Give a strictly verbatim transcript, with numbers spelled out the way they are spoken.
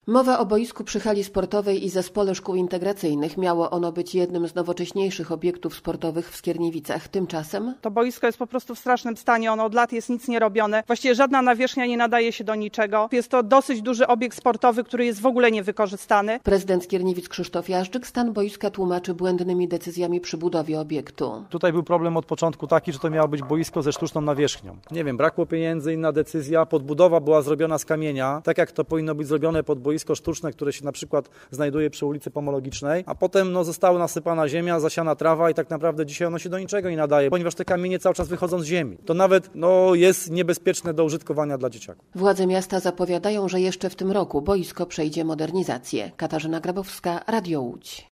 Mowa o boisku przy hali sportowej i zespole szkół integracyjnych. Miało ono być jednym z nowocześniejszych obiektów sportowych w Skierniewicach. Tymczasem to boisko jest po prostu w strasznym stanie. Ono od lat jest nic nie robione. Właściwie żadna nawierzchnia nie nadaje się do niczego. Jest to dosyć duży obiekt sportowy, który jest w ogóle niewykorzystany. Prezydent Skierniewic Krzysztof Jażdżyk stan boiska tłumaczy błędnymi decyzjami przy budowie obiektu. Tutaj był problem od początku taki, że to miało być boisko ze sztuczną nawierzchnią. Nie wiem, brakło pieniędzy, inna decyzja. Podbudowa była zrobiona z kamienia, tak jak to powinno być zrobione pod boisko sztuczne, które się na przykład znajduje przy ulicy Pomologicznej, a potem no, została nasypana ziemia, zasiana trawa i tak naprawdę dzisiaj ono się do niczego nie nadaje, ponieważ te kamienie cały czas wychodzą z ziemi. To nawet no, jest niebezpieczne do użytkowania dla dzieciaków. Władze miasta zapowiadają, że jeszcze w tym roku boisko przejdzie modernizację. Katarzyna Grabowska, Radio Łódź.